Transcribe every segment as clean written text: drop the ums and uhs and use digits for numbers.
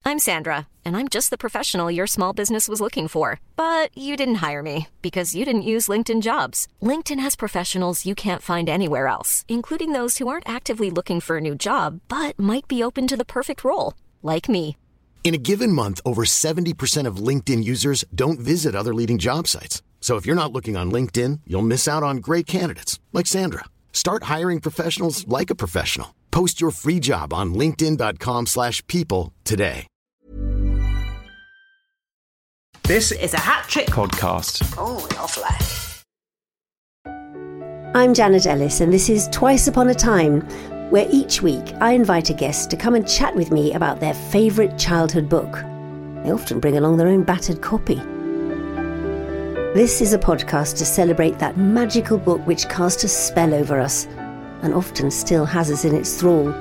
I'm Sandra, and I'm just the professional your small business was looking for. But you didn't hire me because you didn't use LinkedIn Jobs. LinkedIn has professionals you can't find anywhere else, including those who aren't actively looking for a new job, but might be open to the perfect role, like me. In a given month, over 70% of LinkedIn users don't visit other leading job sites. So if you're not looking on LinkedIn, you'll miss out on great candidates like Sandra. Start hiring professionals like a professional. Post your free job on linkedin.com/people today. This is a Hat Trick podcast. Oh, lovely. I'm Janet Ellis, and this is Twice Upon a Time, where each week I invite a guest to come and chat with me about their favourite childhood book. They often bring along their own battered copy. This is a podcast to celebrate that magical book which cast a spell over us and often still has us in its thrall.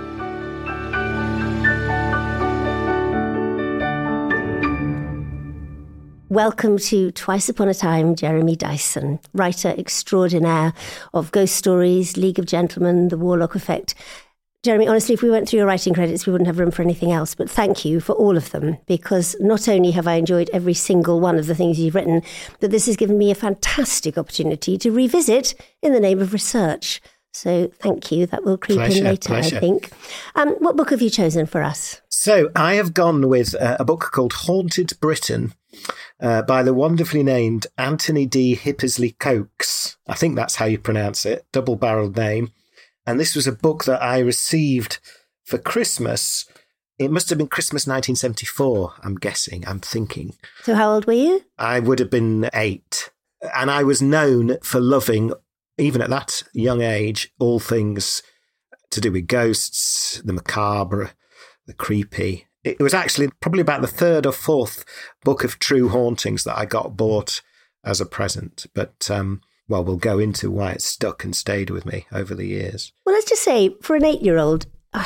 Welcome to Twice Upon a Time, Jeremy Dyson, writer extraordinaire of Ghost Stories, League of Gentlemen, The Warlock Effect. Jeremy, honestly, if we went through your writing credits, we wouldn't have room for anything else. But thank you for all of them, because not only have I enjoyed every single one of the things you've written, but this has given me a fantastic opportunity to revisit in the name of research. So thank you. That will creep in later, I think. What book have you chosen for us? So I have gone with a book called Haunted Britain by the wonderfully named Anthony D. Hippersley Coates. I think that's how you pronounce it, double-barreled name. And this was a book that I received for Christmas. It must have been Christmas 1974, I'm guessing, I'm thinking. So how old were you? I would have been 8. And I was known for loving, even at that young age, all things to do with ghosts, the macabre, the creepy. It was actually probably about the 3rd or 4th book of True Hauntings that I got bought as a present. But, well, we'll go into why it stuck and stayed with me over the years. Well, let's just say, for an 8-year-old,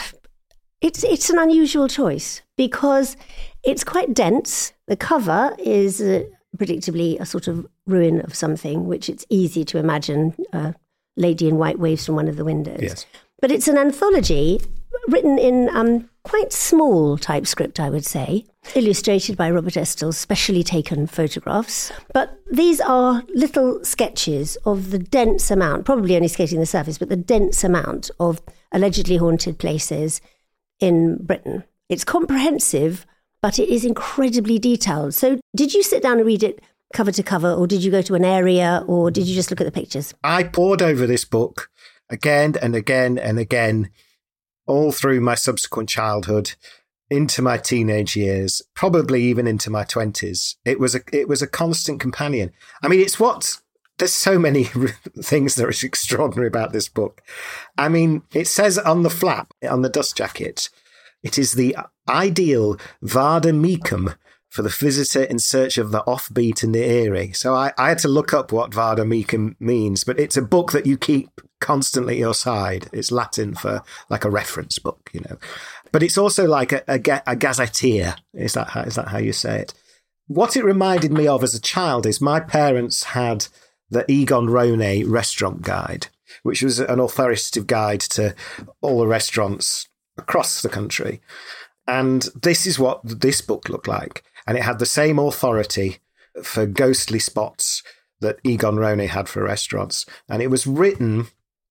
it's an unusual choice because it's quite dense. The cover is predictably a sort of ruin of something, which it's easy to imagine a lady in white waves from one of the windows. Yes. But it's an anthology written in quite small typescript, I would say, illustrated by Robert Estell's specially taken photographs. But these are little sketches of the dense amount, probably only skating the surface, but the dense amount of allegedly haunted places in Britain. It's comprehensive, but it is incredibly detailed. So did you sit down and read it cover to cover, or did you go to an area, or did you just look at the pictures? I pored over this book again and again and again, all through my subsequent childhood, into my teenage years, probably even into my 20s. It was a constant companion. I mean, there's so many things that are extraordinary about this book. I mean, it says on the flap, on the dust jacket, it is the ideal vade mecum for the visitor in search of the offbeat and the eerie. So I had to look up what vade mecum means, but it's a book that you keep constantly at your side. It's Latin for like a reference book, you know. But it's also like a gazetteer. Is that how you say it? What it reminded me of as a child is my parents had the Egon Ronay restaurant guide, which was an authoritative guide to all the restaurants across the country. And this is what this book looked like. And it had the same authority for ghostly spots that Egon Ronay had for restaurants. And it was written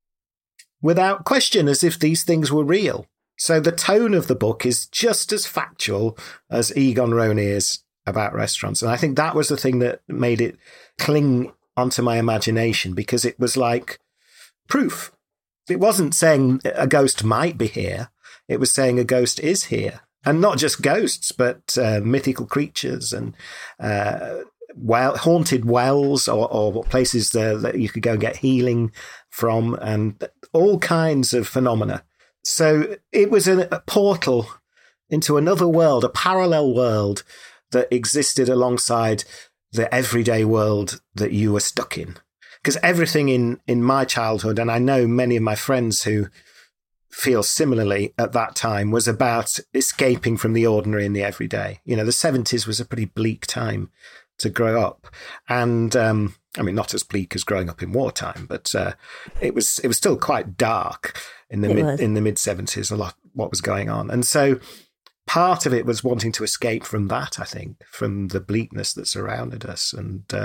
without question, as if these things were real. So the tone of the book is just as factual as Egon Ronay is about restaurants. And I think that was the thing that made it cling onto my imagination, because it was like proof. It wasn't saying a ghost might be here. It was saying a ghost is here. And not just ghosts, but mythical creatures and haunted wells or places that you could go and get healing from, and all kinds of phenomena. So it was a portal into another world, a parallel world that existed alongside the everyday world that you were stuck in. Because everything in my childhood, and I know many of my friends who feel similarly at that time, was about escaping from the ordinary and the everyday. You know, the 70s was a pretty bleak time to grow up. And I mean, not as bleak as growing up in wartime, but it was still quite dark in the mid 70s, a lot what was going on. And so part of it was wanting to escape from that, I think, from the bleakness that surrounded us.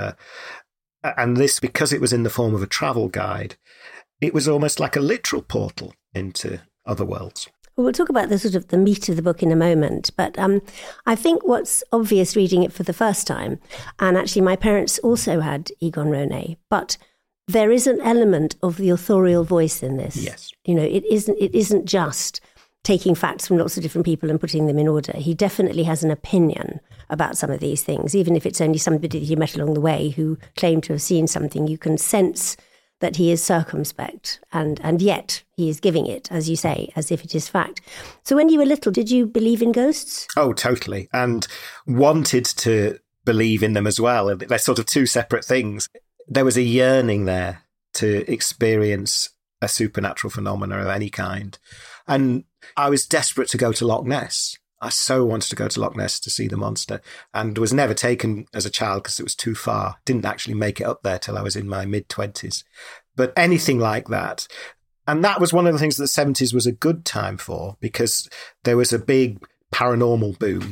And this, because it was in the form of a travel guide, it was almost like a literal portal into other worlds. Well, we'll talk about the sort of the meat of the book in a moment, but I think what's obvious reading it for the first time, and actually my parents also had Egon Ronay, but there is an element of the authorial voice in this. Yes. You know, it isn't just taking facts from lots of different people and putting them in order. He definitely has an opinion about some of these things, even if it's only somebody that he met along the way who claimed to have seen something. You can sense that he is circumspect, and yet he is giving it, as you say, as if it is fact. So when you were little, did you believe in ghosts? Oh, totally. And wanted to believe in them as well. They're sort of two separate things. There was a yearning there to experience a supernatural phenomena of any kind. And I was desperate to go to Loch Ness. I so wanted to go to Loch Ness to see the monster, and was never taken as a child because it was too far. Didn't actually make it up there till I was in my mid-20s. But anything like that. And that was one of the things that the 70s was a good time for, because there was a big paranormal boom.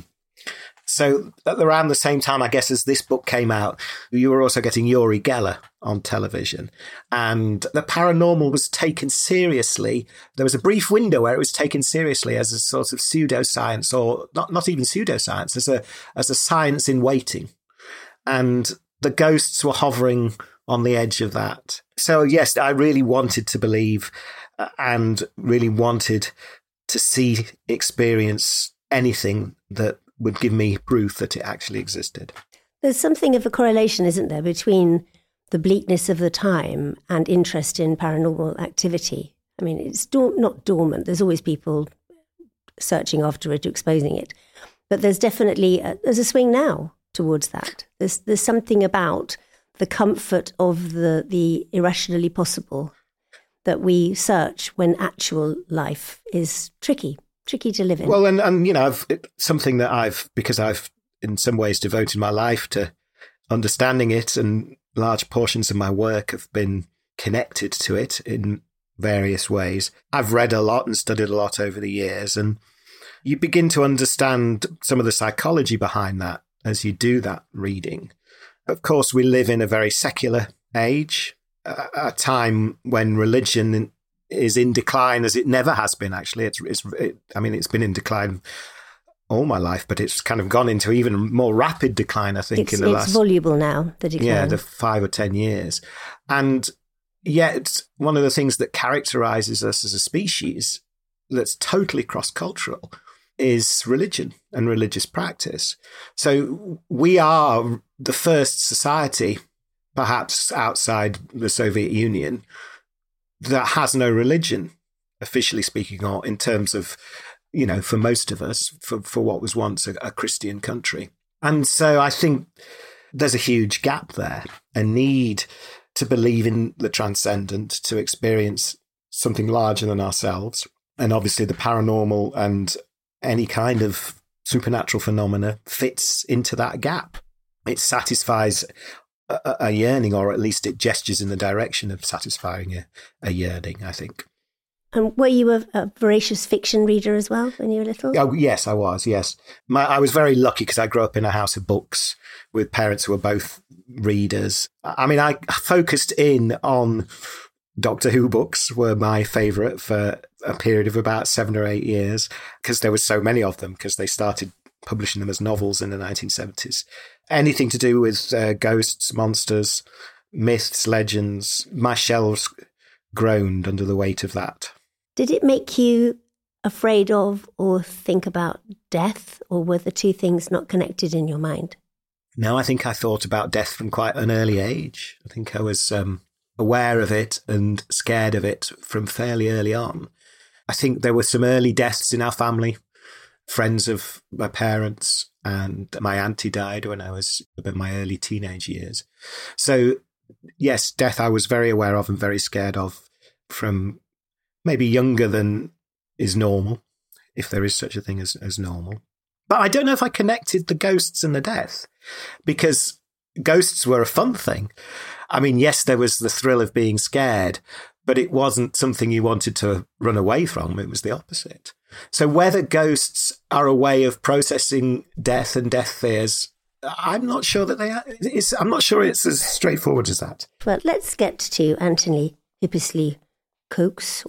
So at around the same time, I guess, as this book came out, you were also getting Uri Geller on television. And the paranormal was taken seriously. There was a brief window where it was taken seriously as a sort of pseudoscience, or not even pseudoscience, as a science in waiting. And the ghosts were hovering on the edge of that. So yes, I really wanted to believe and really wanted to experience anything that would give me proof that it actually existed. There's something of a correlation, isn't there, between the bleakness of the time and interest in paranormal activity. I mean, it's not dormant. There's always people searching after it, exposing it. But there's definitely there's a swing now towards that. There's something about the comfort of the irrationally possible that we search when actual life is tricky to live in. Well, and you know, something that because I've in some ways devoted my life to understanding it, and large portions of my work have been connected to it in various ways. I've read a lot and studied a lot over the years, and you begin to understand some of the psychology behind that as you do that reading. Of course, we live in a very secular age, a time when religion is in decline as it never has been, actually. It's been in decline all my life, but it's kind of gone into even more rapid decline, I think, in the last... It's voluble now, the decline. Yeah, the 5 or 10 years. And yet, one of the things that characterises us as a species that's totally cross-cultural is religion and religious practice. So we are the first society, perhaps outside the Soviet Union, that has no religion, officially speaking, or in terms of, you know, for most of us, for what was once a Christian country. And so I think there's a huge gap there, a need to believe in the transcendent, to experience something larger than ourselves. And obviously the paranormal and any kind of supernatural phenomena fits into that gap. It satisfies a yearning, or at least it gestures in the direction of satisfying a yearning, I think. And were you a voracious fiction reader as well when you were little? Oh, yes, I was, yes. I was very lucky because I grew up in a house of books with parents who were both readers. I mean, I focused in on Doctor Who books, were my favourite for a period of about 7 or 8 years, because there were so many of them, because they started publishing them as novels in the 1970s. Anything to do with ghosts, monsters, myths, legends, my shelves groaned under the weight of that. Did it make you afraid of or think about death, or were the two things not connected in your mind? No, I think I thought about death from quite an early age. I think I was aware of it and scared of it from fairly early on. I think there were some early deaths in our family, friends of my parents, and my auntie died when I was in my early teenage years. So, yes, death I was very aware of and very scared of from maybe younger than is normal, if there is such a thing as normal. But I don't know if I connected the ghosts and the death, because ghosts were a fun thing. I mean, yes, there was the thrill of being scared, but it wasn't something you wanted to run away from. It was the opposite. So whether ghosts are a way of processing death and death fears, I'm not sure that they are. I'm not sure it's as straightforward as that. Well, let's get to Anthony Hippisley Cox.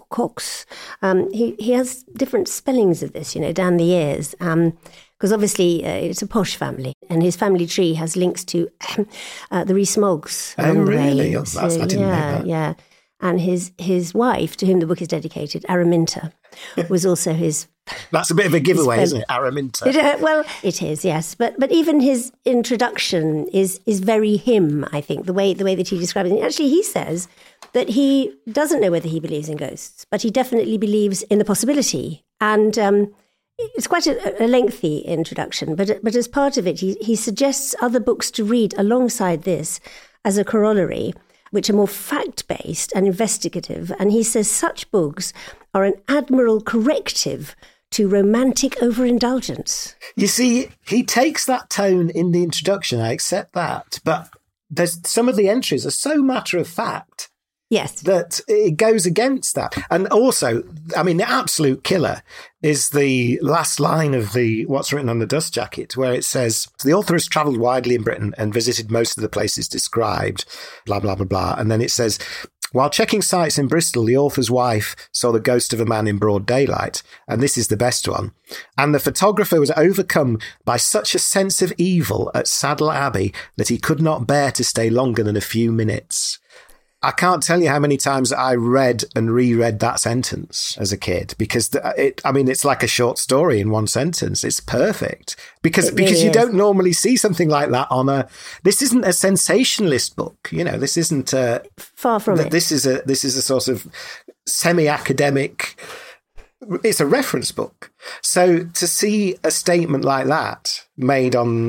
He has different spellings of this, down the years. Because obviously it's a posh family, and his family tree has links to the Rees-Moggs. Oh, really? I didn't know that. Yeah. And his wife, to whom the book is dedicated, Araminta, was also his... That's a bit of a giveaway, isn't it? Araminta. Well, it is, yes. But even his introduction is very him, I think, the way that he describes it. Actually, he says that he doesn't know whether he believes in ghosts, but he definitely believes in the possibility. And it's quite a lengthy introduction, but as part of it, he suggests other books to read alongside this as a corollary, which are more fact-based and investigative. And he says such books are an admirable corrective to romantic overindulgence. You see, he takes that tone in the introduction. I accept that. But there's some of the entries are so matter of fact. Yes. That it goes against that. And also, I mean, the absolute killer is the last line of what's written on the dust jacket, where it says, the author has travelled widely in Britain and visited most of the places described, blah, blah, blah, blah. And then it says, while checking sites in Bristol, the author's wife saw the ghost of a man in broad daylight. And this is the best one. And the photographer was overcome by such a sense of evil at Saddle Abbey that he could not bear to stay longer than a few minutes. I can't tell you how many times I read and reread that sentence as a kid, because it's like a short story in one sentence. It's perfect because you don't normally see something like that this isn't a sensationalist book. This isn't far from it. This is a sort of semi-academic. It's a reference book. So to see a statement like that made on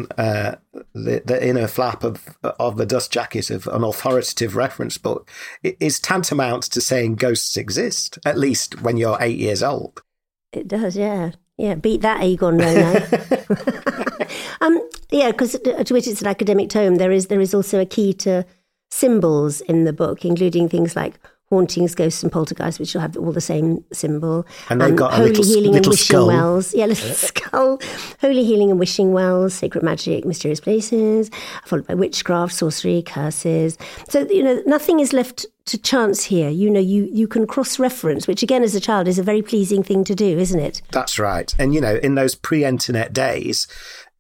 the inner flap of the dust jacket of an authoritative reference book is tantamount to saying ghosts exist, at least when you're 8 years old. It does, yeah. Yeah, beat that, Egon Rono. Because to which it's an academic tome, there is also a key to symbols in the book, including things like hauntings, ghosts and poltergeists, which will have all the same symbol. And they've got holy a healing little and wishing skull. wells. Yeah, little skull. Holy healing and wishing wells, sacred magic, mysterious places, followed by witchcraft, sorcery, curses. So, nothing is left to chance here. You can cross-reference, which again, as a child, is a very pleasing thing to do, isn't it? That's right. And, in those pre-internet days,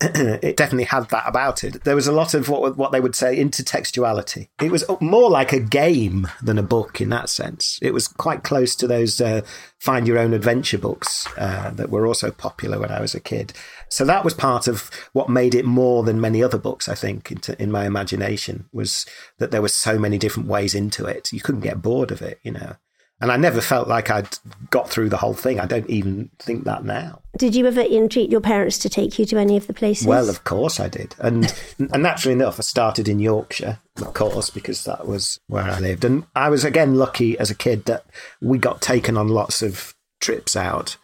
it definitely had that about it. There was a lot of what they would say intertextuality. It was more like a game than a book in that sense. It was quite close to those find your own adventure books that were also popular when I was a kid. So that was part of what made it more than many other books, I think, in my imagination, was that there were so many different ways into it. You couldn't get bored of it, And I never felt like I'd got through the whole thing. I don't even think that now. Did you ever entreat your parents to take you to any of the places? Well, of course I did. And naturally enough, I started in Yorkshire, of course, because that was where I lived. And I was, again, lucky as a kid that we got taken on lots of trips out.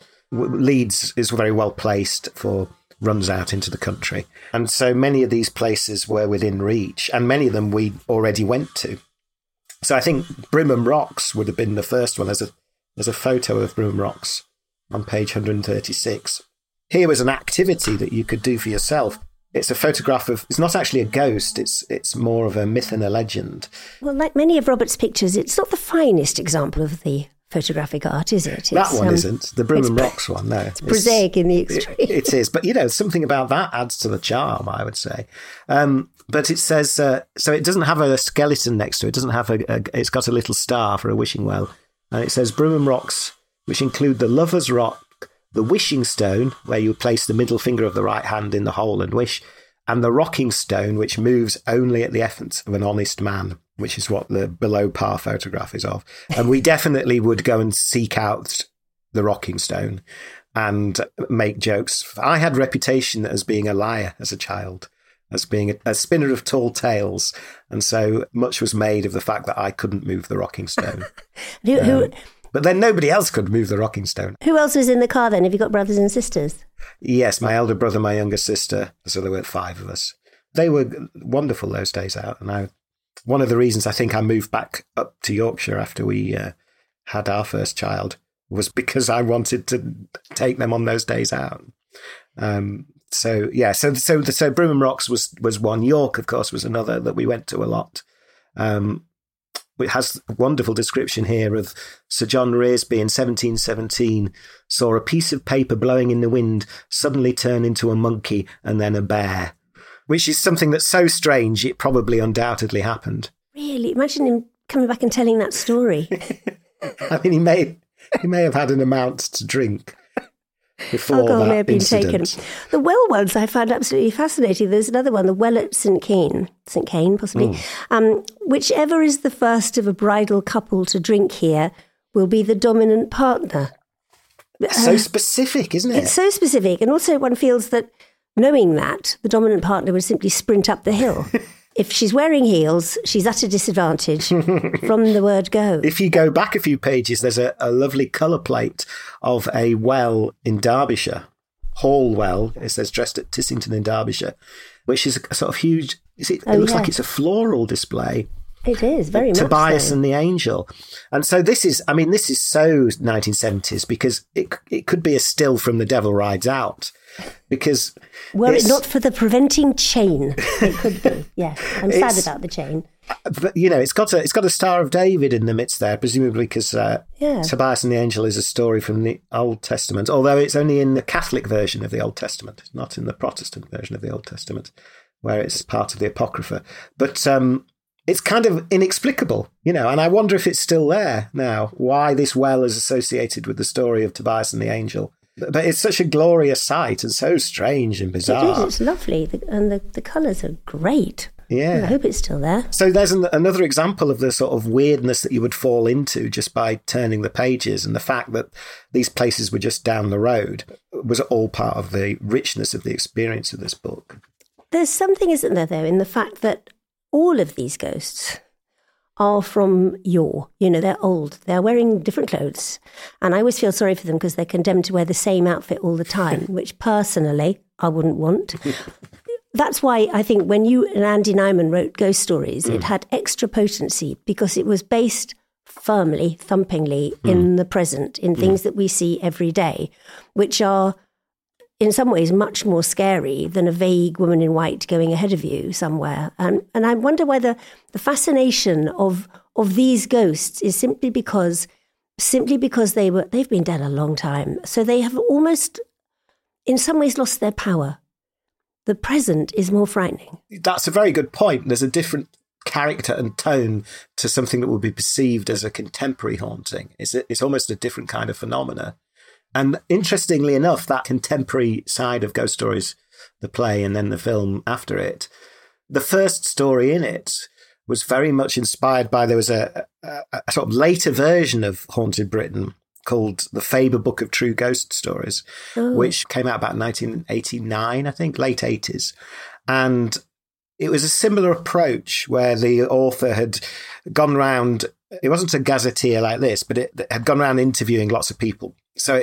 Leeds is very well placed for runs out into the country. And so many of these places were within reach, and many of them we already went to. So I think Brimham Rocks would have been the first one. There's a photo of Brimham Rocks on page 136. Here was an activity that you could do for yourself. It's a photograph of, it's not actually a ghost, it's more of a myth and a legend. Well, like many of Robert's pictures, it's not the finest example of the photographic art, is it? That one isn't. The Brimham Rocks one, no. It's prosaic in the extreme. It is. But, something about that adds to the charm, I would say. But it says, so it doesn't have a skeleton next to it. It doesn't have it's got a little star for a wishing well. And it says Brimham Rocks, which include the Lover's Rock, the Wishing Stone, where you place the middle finger of the right hand in the hole and wish, and the Rocking Stone, which moves only at the efforts of an honest man, which is what the below par photograph is of. And we definitely would go and seek out the Rocking Stone and make jokes. I had reputation as being a liar as a child, as being a spinner of tall tales. And so much was made of the fact that I couldn't move the Rocking Stone. But then nobody else could move the Rocking Stone. Who else was in the car then? Have you got brothers and sisters? Yes, my elder brother, my younger sister. So there were 5 of us. They were wonderful those days out. And one of the reasons I think I moved back up to Yorkshire after we had our first child was because I wanted to take them on those days out. So Broomham Rocks was one. York, of course, was another that we went to a lot. It has a wonderful description here of Sir John Reresby in 1717 saw a piece of paper blowing in the wind suddenly turn into a monkey and then a bear, which is something that's so strange it probably undoubtedly happened. Really? Imagine him coming back and telling that story. I mean, he may have had an amount to drink before alcohol that may have been incident. taken. The well ones I found absolutely fascinating. There's another one, the well at St. Cane possibly. Whichever is the first of a bridal couple to drink here will be the dominant partner. So specific, isn't it? It's so specific. And also one feels that knowing that, the dominant partner would simply sprint up the hill. If she's wearing heels, she's at a disadvantage from the word go. If you go back a few pages, there's a lovely colour plate of a well in Derbyshire, Hall Well, it says dressed at Tissington in Derbyshire, which is a sort of huge, it looks like it's a floral display. It is, very much Tobias so. and the Angel. And so this is so 1970s because it could be a still from The Devil Rides Out. Because were it not for the preventing chain, it could be. Yes, I'm sad about the chain. But it's got a Star of David in the midst there, presumably because Tobias and the Angel is a story from the Old Testament, although it's only in the Catholic version of the Old Testament, not in the Protestant version of the Old Testament, where it's part of the Apocrypha. But it's kind of inexplicable, and I wonder if it's still there now, why this well is associated with the story of Tobias and the Angel. But it's such a glorious sight and so strange and bizarre. It is, it's lovely, and the colours are great. Yeah. I hope it's still there. So there's another example of the sort of weirdness that you would fall into just by turning the pages, and the fact that these places were just down the road was all part of the richness of the experience of this book. There's something, isn't there, though, in the fact that all of these ghosts are from yore. They're old. They're wearing different clothes. And I always feel sorry for them because they're condemned to wear the same outfit all the time, which personally I wouldn't want. That's why I think when you and Andy Nyman wrote Ghost Stories, it had extra potency because it was based firmly, thumpingly in the present, in things that we see every day, which are in some ways much more scary than a vague woman in white going ahead of you somewhere. And I wonder whether the fascination of these ghosts is simply because they've been dead a long time. So they have almost, in some ways, lost their power. The present is more frightening. That's a very good point. There's a different character and tone to something that would be perceived as a contemporary haunting. It's almost a different kind of phenomena. And interestingly enough, that contemporary side of Ghost Stories, the play and then the film after it, the first story in it was very much inspired by, there was a sort of later version of Haunted Britain called The Faber Book of True Ghost Stories, which came out about 1989, I think, late 80s. And it was a similar approach where the author had gone round, it wasn't a gazetteer like this, but it had gone around interviewing lots of people. So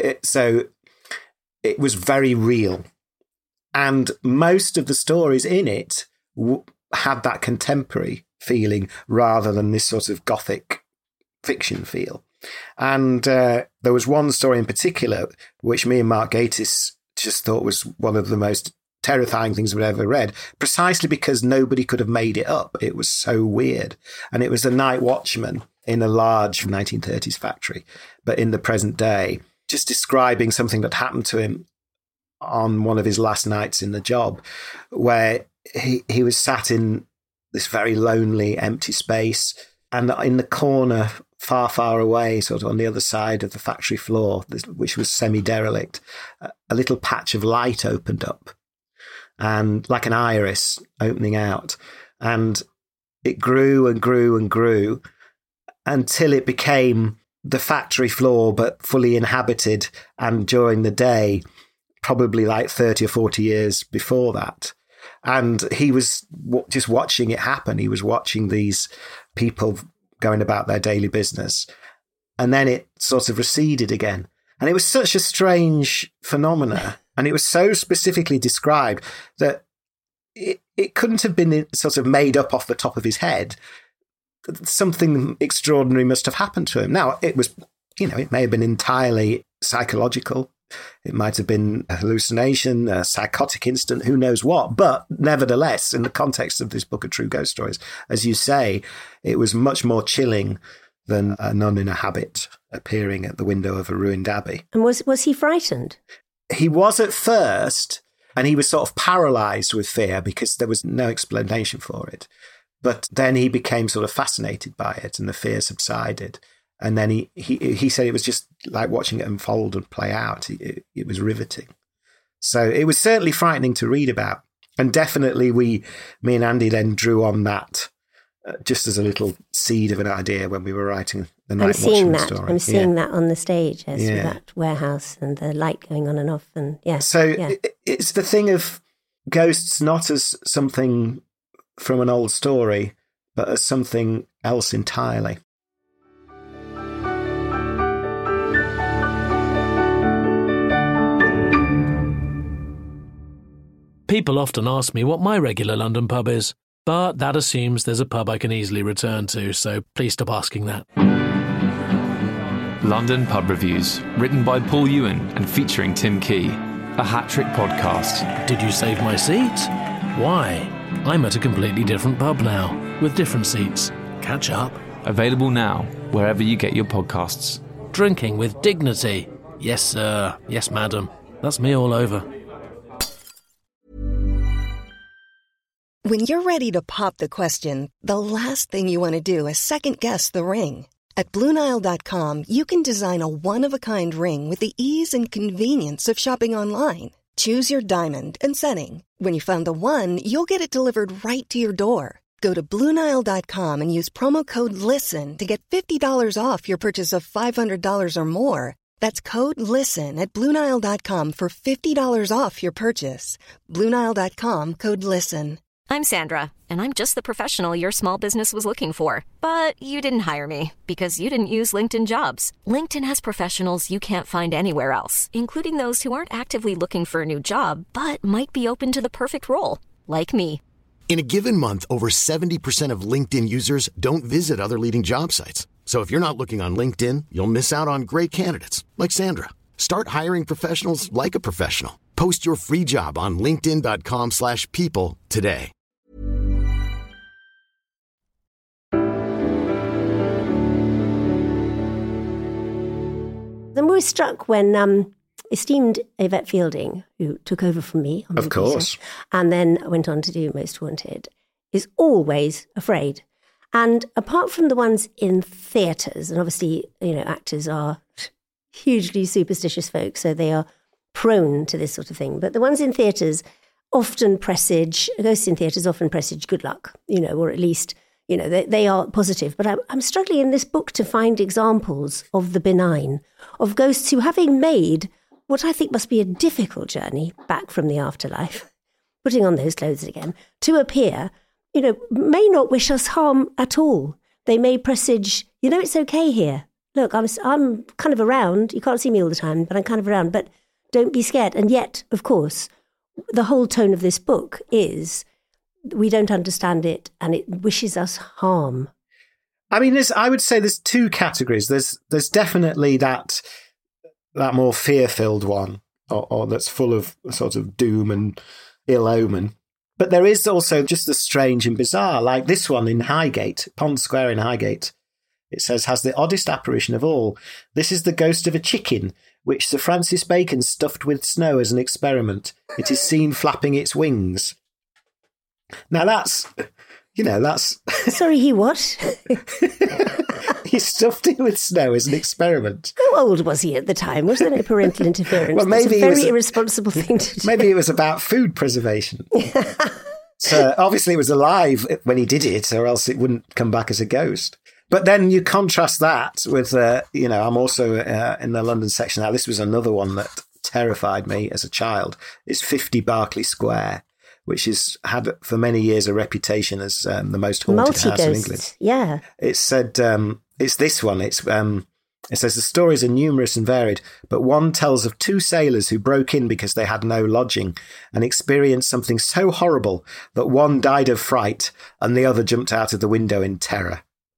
it was very real. And most of the stories in it had that contemporary feeling rather than this sort of gothic fiction feel. And there was one story in particular, which me and Mark Gatiss just thought was one of the most terrifying things we've ever read, precisely because nobody could have made it up. It was so weird. And it was a night watchman in a large 1930s factory, but in the present day, just describing something that happened to him on one of his last nights in the job, where he was sat in this very lonely, empty space, and in the corner, far, far away, sort of on the other side of the factory floor, which was semi-derelict, a little patch of light opened up, and like an iris opening out, and it grew and grew and grew until it became the factory floor, but fully inhabited, and during the day, probably like 30 or 40 years before that. And he was just watching it happen. He was watching these people going about their daily business. And then it sort of receded again. And it was such a strange phenomena. And it was so specifically described that it couldn't have been sort of made up off the top of his head. Something extraordinary must have happened to him. Now, it was it may have been entirely psychological. It might have been a hallucination, a psychotic incident, who knows what. But nevertheless, in the context of this book of true ghost stories, as you say, it was much more chilling than a nun in a habit appearing at the window of a ruined abbey. And was he frightened? He was at first, and he was sort of paralysed with fear because there was no explanation for it. But then he became sort of fascinated by it, and the fear subsided. And then he said it was just like watching it unfold and play out. It was riveting. So it was certainly frightening to read about. And definitely me and Andy then drew on that just as a little seed of an idea when we were writing the Night Watchman story. I'm seeing that on the stage with that warehouse and the light going on and off. And it's the thing of ghosts not as something from an old story, but as something else entirely. People often ask me what my regular London pub is, but that assumes there's a pub I can easily return to, so please stop asking that. London Pub Reviews, written by Paul Ewan and featuring Tim Key, a hat-trick podcast. Did you save my seat? Why? I'm at a completely different pub now, with different seats. Catch up. Available now, wherever you get your podcasts. Drinking with dignity. Yes, sir. Yes, madam. That's me all over. When you're ready to pop the question, the last thing you want to do is second-guess the ring. At BlueNile.com, you can design a one-of-a-kind ring with the ease and convenience of shopping online. Choose your diamond and setting. When you find the one, you'll get it delivered right to your door. Go to BlueNile.com and use promo code LISTEN to get $50 off your purchase of $500 or more. That's code LISTEN at BlueNile.com for $50 off your purchase. BlueNile.com, code LISTEN. I'm Sandra, and I'm just the professional your small business was looking for. But you didn't hire me because you didn't use LinkedIn Jobs. LinkedIn has professionals you can't find anywhere else, including those who aren't actively looking for a new job, but might be open to the perfect role, like me. In a given month, over 70% of LinkedIn users don't visit other leading job sites. So if you're not looking on LinkedIn, you'll miss out on great candidates like Sandra. Start hiring professionals like a professional. Post your free job on linkedin.com/people today. I'm always struck when esteemed Yvette Fielding, who took over from me on Of course, and then went on to do Most Wanted, is always afraid. And apart from the ones in theatres, and obviously, actors are hugely superstitious folk, so they are prone to this sort of thing. But the ones in theatres often presage, ghosts in theatres often presage good luck, or at least, they are positive. But I'm struggling in this book to find examples of the benign, of ghosts who, having made what I think must be a difficult journey back from the afterlife, putting on those clothes again, to appear, may not wish us harm at all. They may presage, it's okay here. Look, I'm kind of around. You can't see me all the time, but I'm kind of around. But don't be scared. And yet, of course, the whole tone of this book is we don't understand it and it wishes us harm. I mean, I would say there's two categories. There's definitely that more fear-filled one, or that's full of sort of doom and ill omen. But there is also just the strange and bizarre, like this one in Highgate, Pond Square in Highgate. It says, has the oddest apparition of all. This is the ghost of a chicken, which Sir Francis Bacon stuffed with snow as an experiment. It is seen flapping its wings. Now that's... Sorry, he what? He stuffed it with snow as an experiment. How old was he at the time? Was there no parental interference? Well, maybe That's a very irresponsible thing to do. Maybe it was about food preservation. So obviously it was alive when he did it, or else it wouldn't come back as a ghost. But then you contrast that with, I'm also in the London section now. This was another one that terrified me as a child. It's 50 Berkeley Square, which has had for many years a reputation as the most haunted house in England. Yeah. It said, it's this one. It says the stories are numerous and varied, but one tells of two sailors who broke in because they had no lodging and experienced something so horrible that one died of fright and the other jumped out of the window in terror.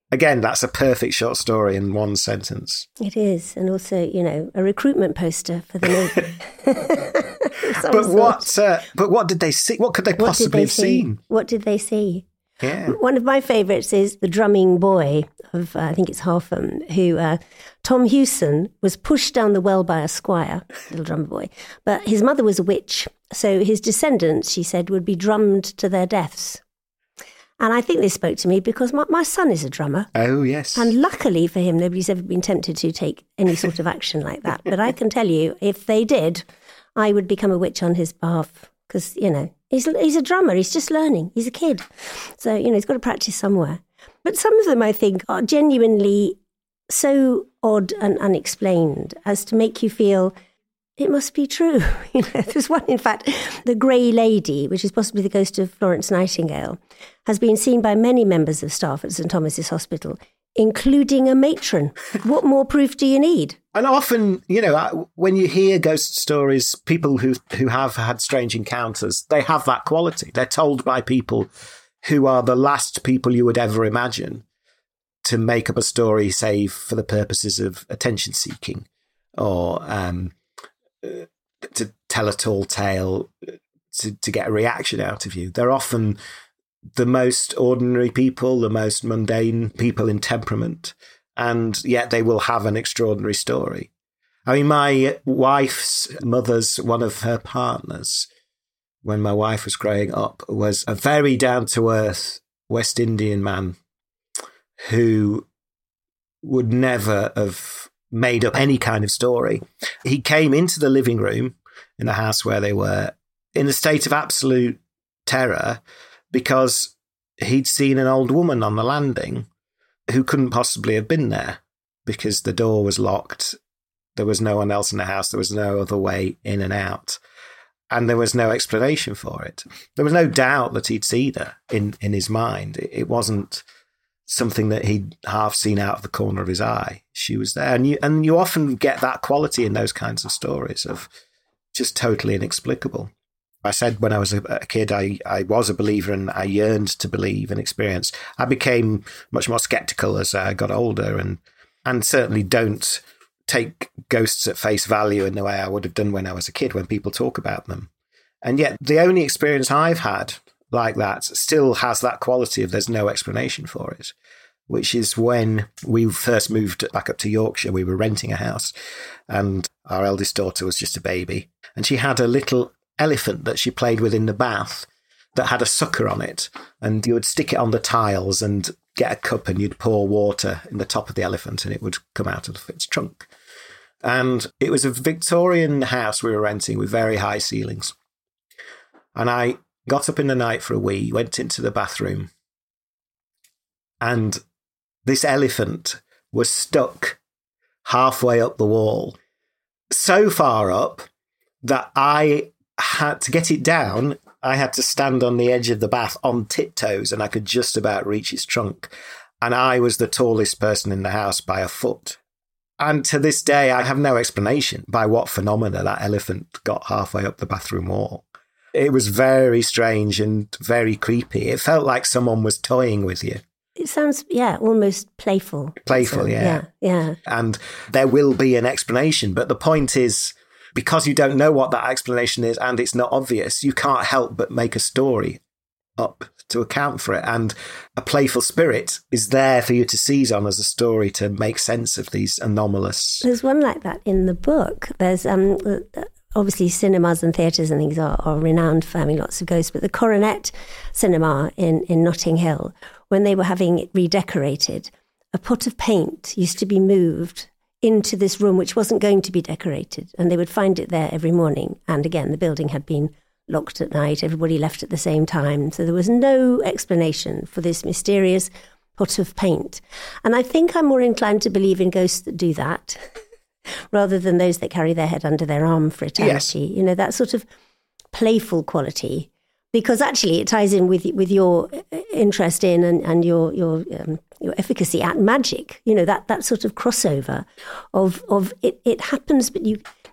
Again, that's a perfect short story in one sentence. It is. And also, a recruitment poster for the Navy. But what did they see? What could they possibly have seen? What did they see? Yeah. One of my favourites is the drumming boy of, I think it's Harpham, who Tom Hewson was pushed down the well by a squire, little drummer boy. But his mother was a witch. So his descendants, she said, would be drummed to their deaths. And I think this spoke to me because my son is a drummer. Oh, yes. And luckily for him, nobody's ever been tempted to take any sort of action like that. But I can tell you, if they did, I would become a witch on his behalf because, he's a drummer. He's just learning. He's a kid. So, he's got to practice somewhere. But some of them, I think, are genuinely so odd and unexplained as to make you feel it must be true. There's one, in fact, the Grey Lady, which is possibly the ghost of Florence Nightingale, has been seen by many members of staff at St Thomas's Hospital, including a matron. What more proof do you need? And often, when you hear ghost stories, people who have had strange encounters, they have that quality. They're told by people who are the last people you would ever imagine to make up a story, say, for the purposes of attention seeking or to tell a tall tale to get a reaction out of you. They're often the most ordinary people, the most mundane people in temperament, and yet they will have an extraordinary story. I mean, my wife's mother's, one of her partners, when my wife was growing up, was a very down-to-earth West Indian man who would never have made up any kind of story. He came into the living room in the house where they were in a state of absolute terror because he'd seen an old woman on the landing who couldn't possibly have been there because the door was locked. There was no one else in the house. There was no other way in and out. And there was no explanation for it. There was no doubt that he'd seen her in his mind. It wasn't something that he'd half seen out of the corner of his eye. She was there. And you often get that quality in those kinds of stories of just totally inexplicable. I said when I was a kid, I was a believer and I yearned to believe and experience. I became much more skeptical as I got older and certainly don't take ghosts at face value in the way I would have done when I was a kid when people talk about them. And yet the only experience I've had like that still has that quality of there's no explanation for it, which is when we first moved back up to Yorkshire. We were renting a house and our eldest daughter was just a baby and she had a little elephant that she played with in the bath that had a sucker on it, and you would stick it on the tiles and get a cup and you'd pour water in the top of the elephant and it would come out of its trunk. And it was a Victorian house we were renting with very high ceilings. And I got up in the night for a wee, went into the bathroom, and this elephant was stuck halfway up the wall, so far up that I had to get it down. I had to stand on the edge of the bath on tiptoes and I could just about reach its trunk. And I was the tallest person in the house by a foot. And to this day, I have no explanation by what phenomena that elephant got halfway up the bathroom wall. It was very strange and very creepy. It felt like someone was toying with you. It sounds, almost playful. Playful, so, yeah. Yeah. And there will be an explanation. But the point is, because you don't know what that explanation is and it's not obvious, you can't help but make a story up to account for it. And a playful spirit is there for you to seize on as a story to make sense of these anomalous... There's one like that in the book. There's... obviously, cinemas and theatres and things are renowned for having lots of ghosts, but the Coronet Cinema in Notting Hill, when they were having it redecorated, a pot of paint used to be moved into this room which wasn't going to be decorated, and they would find it there every morning. And again, the building had been locked at night, everybody left at the same time, so there was no explanation for this mysterious pot of paint. And I think I'm more inclined to believe in ghosts that do that rather than those that carry their head under their arm for eternity. Yes. That sort of playful quality, because actually it ties in with your interest in and your efficacy at magic. That sort of crossover of it happens, but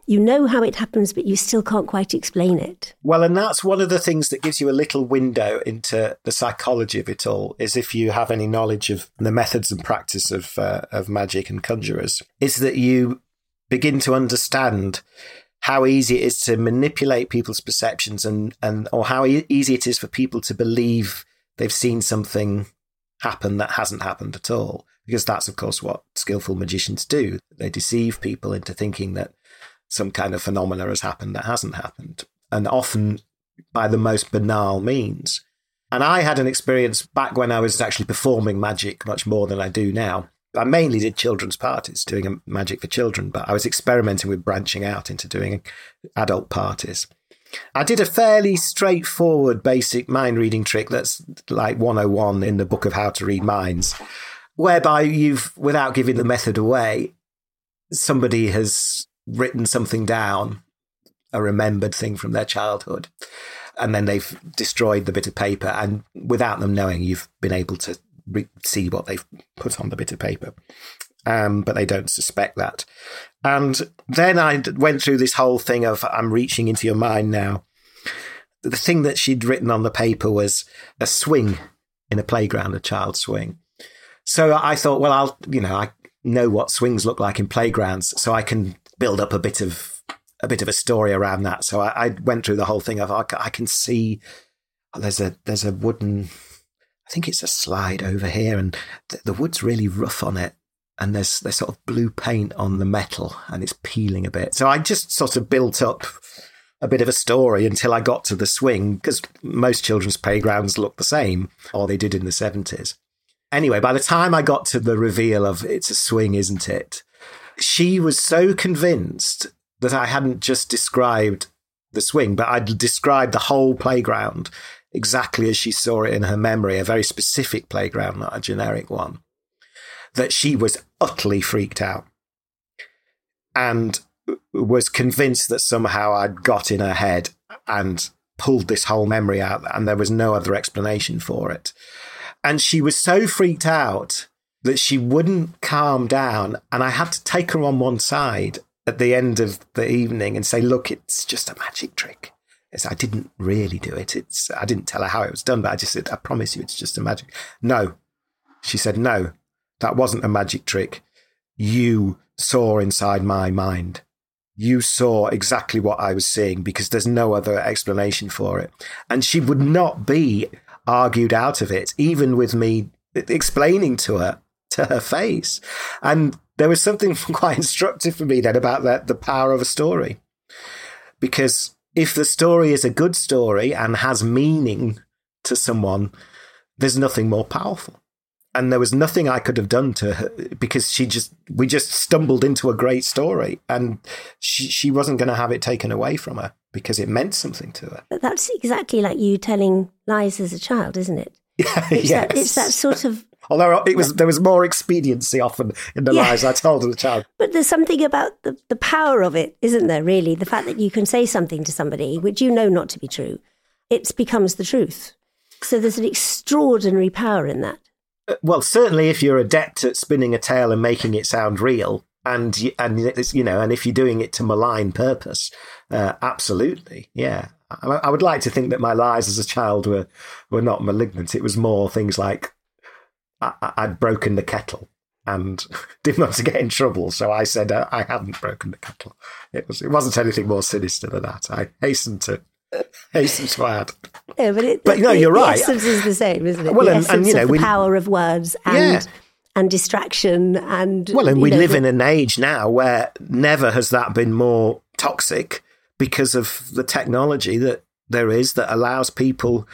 You know how it happens, but you still can't quite explain it. Well, and that's one of the things that gives you a little window into the psychology of it all, is if you have any knowledge of the methods and practice of magic and conjurers, is that you begin to understand how easy it is to manipulate people's perceptions or how easy it is for people to believe they've seen something happen that hasn't happened at all. Because that's, of course, what skillful magicians do. They deceive people into thinking that some kind of phenomena has happened that hasn't happened, and often by the most banal means. And I had an experience back when I was actually performing magic much more than I do now. I mainly did children's parties, doing magic for children, but I was experimenting with branching out into doing adult parties. I did a fairly straightforward basic mind reading trick that's like 101 in the book of How to Read Minds, whereby you've, without giving the method away, somebody has written something down, a remembered thing from their childhood, and then they've destroyed the bit of paper, and without them knowing, you've been able to see what they've put on the bit of paper. But they don't suspect that. And then I went through this whole thing of, I'm reaching into your mind now. The thing that she'd written on the paper was a swing in a playground, a child's swing. So I thought, well, I know what swings look like in playgrounds, so I can build up a bit of a story around that. So I went through the whole thing of, I can see there's a wooden, I think it's a slide over here, and the wood's really rough on it, and there's sort of blue paint on the metal, and it's peeling a bit. So I just sort of built up a bit of a story until I got to the swing, because most children's playgrounds look the same, or they did in the 70s. Anyway, by the time I got to the reveal of it's a swing, isn't it? She was so convinced that I hadn't just described the swing, but I'd described the whole playground exactly as she saw it in her memory, a very specific playground, not a generic one, that she was utterly freaked out and was convinced that somehow I'd got in her head and pulled this whole memory out, and there was no other explanation for it. And she was so freaked out that she wouldn't calm down, and I had to take her on one side at the end of the evening and say, look, it's just a magic trick. I didn't really do it. I didn't tell her how it was done, but I just said, I promise you it's just a magic. No. She said, no, that wasn't a magic trick. You saw inside my mind. You saw exactly what I was seeing, because there's no other explanation for it. And she would not be argued out of it, even with me explaining to her face. And there was something quite instructive for me then about the power of a story. Because if the story is a good story and has meaning to someone, there's nothing more powerful. And there was nothing I could have done to her, because we just stumbled into a great story, and she wasn't going to have it taken away from her because it meant something to her. But that's exactly like you telling lies as a child, isn't it? Yes. It's that sort of... Although there was more expediency often in the lies I told as a child. But there's something about the power of it, isn't there, really? The fact that you can say something to somebody which you know not to be true, it becomes the truth. So there's an extraordinary power in that. Well, certainly if you're adept at spinning a tale and making it sound real, and if you're doing it to malign purpose, absolutely, yeah. I would like to think that my lies as a child were not malignant. It was more things like I'd broken the kettle and didn't want to get in trouble, so I said I hadn't broken the kettle. It wasn't anything more sinister than that. I hastened to add. No, but you're right. The essence is the same, isn't it? Well, the essence of the power of words and distraction and... Well, and we live in an age now where never has that been more toxic, because of the technology that there is that allows people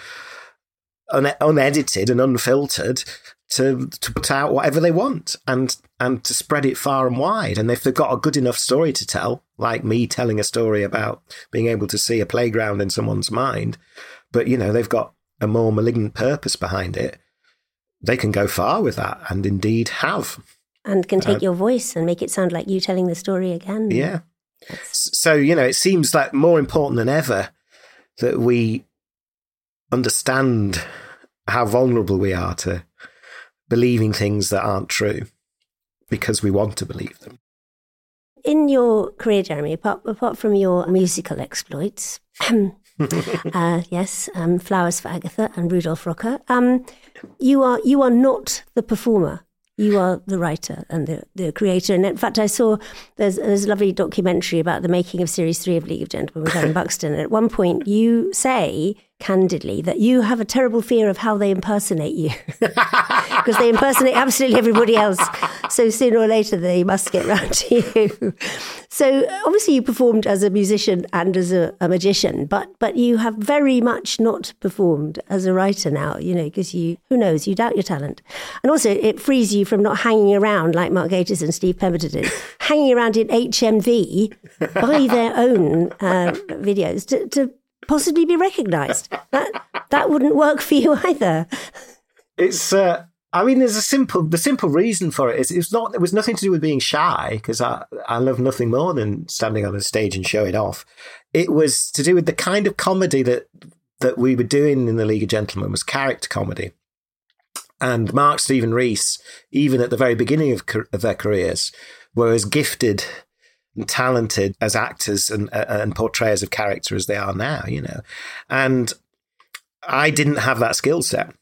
unedited and unfiltered to put out whatever they want and to spread it far and wide. And if they've got a good enough story to tell, like me telling a story about being able to see a playground in someone's mind, but, they've got a more malignant purpose behind it, they can go far with that, and indeed have. And can take your voice and make it sound like you telling the story again. Yeah. So, it seems like more important than ever that we understand how vulnerable we are to believing things that aren't true because we want to believe them. in your career, Jeremy, apart from your musical exploits, Flowers for Agatha and Rudolph Rocker, you are not the performer. You are the writer and the creator. And in fact, I saw there's a lovely documentary about the making of Series 3 of League of Gentlemen with Helen Buxton. And at one point, you say candidly that you have a terrible fear of how they impersonate you because they impersonate absolutely everybody else. So sooner or later, they must get round to you. So obviously, you performed as a musician and as a magician, but you have very much not performed as a writer now, because who knows, you doubt your talent. And also, it frees you from not hanging around like Mark Gatiss and Steve Pemberton did, hanging around in HMV by their own videos to possibly be recognised. That wouldn't work for you either. It's there's the simple reason for it is it was nothing to do with being shy, because I love nothing more than standing on a stage and showing off. It was to do with the kind of comedy that we were doing in the League of Gentlemen was character comedy. And Mark, Stephen Rees, even at the very beginning of their careers, were as gifted and talented as actors and portrayers of character as they are now, And I didn't have that skill set.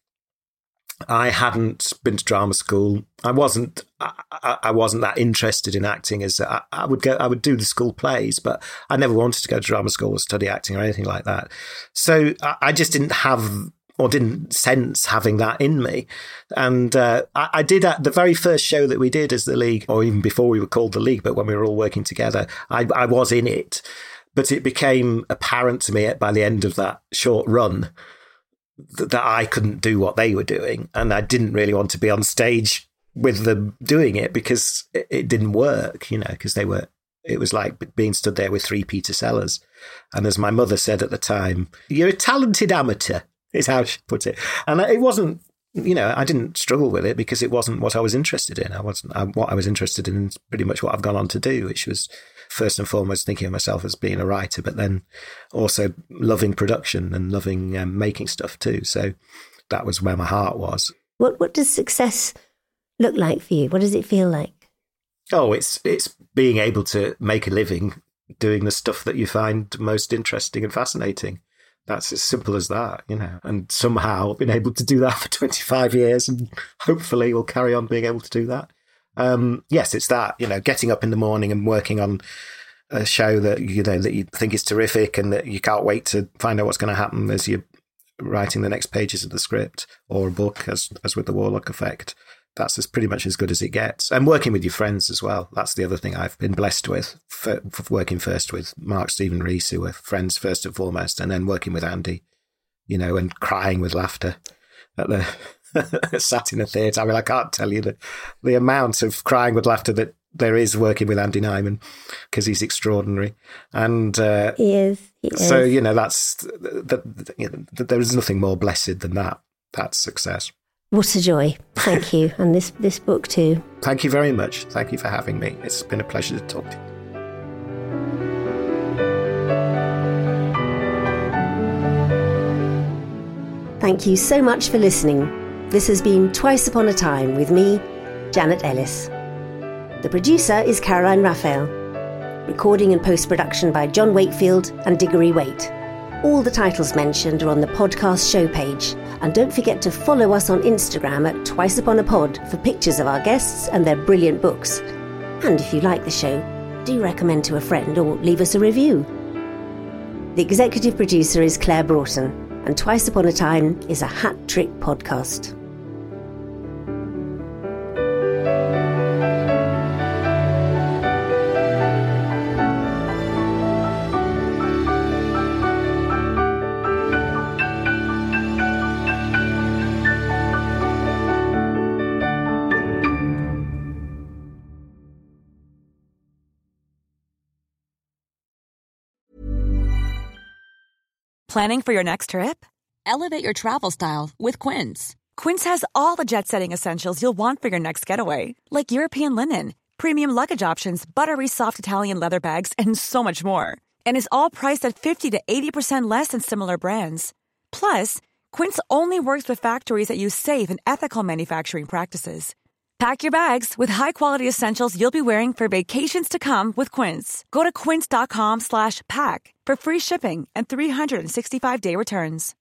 I hadn't been to drama school. I wasn't that interested in acting as I would do the school plays, but I never wanted to go to drama school or study acting or anything like that. So I just didn't have or didn't sense having that in me. And I did at the very first show that we did as the League, or even before we were called the League, but when we were all working together, I was in it. But it became apparent to me by the end of that short run that I couldn't do what they were doing. And I didn't really want to be on stage with them doing it because it didn't work, because it was like being stood there with three Peter Sellers. And as my mother said at the time, "You're a talented amateur," is how she put it. And it wasn't, I didn't struggle with it because it wasn't what I was interested in. What I was interested in is pretty much what I've gone on to do, which was first and foremost thinking of myself as being a writer, but then also loving production and loving making stuff too. So that was where my heart was. What does success look like for you? What does it feel like? Oh, it's being able to make a living doing the stuff that you find most interesting and fascinating. That's as simple as that, and somehow I've been able to do that for 25 years and hopefully we'll carry on being able to do that. Yes, it's that, getting up in the morning and working on a show that, that you think is terrific and that you can't wait to find out what's going to happen as you're writing the next pages of the script, or a book as with The Warlock Effect. That's pretty much as good as it gets. And working with your friends as well. That's the other thing I've been blessed with, for working first with Mark, Stephen Rees, who were friends first and foremost, and then working with Andy, and crying with laughter at the sat in a theatre. I mean, I can't tell you the amount of crying with laughter that there is working with Andy Nyman, because he's extraordinary. And he is. So, that's there is nothing more blessed than that. That's success. What a joy. Thank you. And this book too. Thank you very much. Thank you for having me. It's been a pleasure to talk to you. Thank you so much for listening. This has been Twice Upon a Time with me, Janet Ellis. The producer is Caroline Raphael. Recording and post-production by John Wakefield and Diggory Waite. All the titles mentioned are on the podcast show page. And don't forget to follow us on Instagram at TwiceUponAPod for pictures of our guests and their brilliant books. And if you like the show, do recommend to a friend or leave us a review. The executive producer is Claire Broughton, and Twice Upon a Time is a Hat Trick podcast. Planning for your next trip? Elevate your travel style with Quince. Quince has all the jet-setting essentials you'll want for your next getaway, like European linen, premium luggage options, buttery soft Italian leather bags, and so much more. And is all priced at 50 to 80% less than similar brands. Plus, Quince only works with factories that use safe and ethical manufacturing practices. Pack your bags with high-quality essentials you'll be wearing for vacations to come with Quince. Go to quince.com/pack for free shipping and 365-day returns.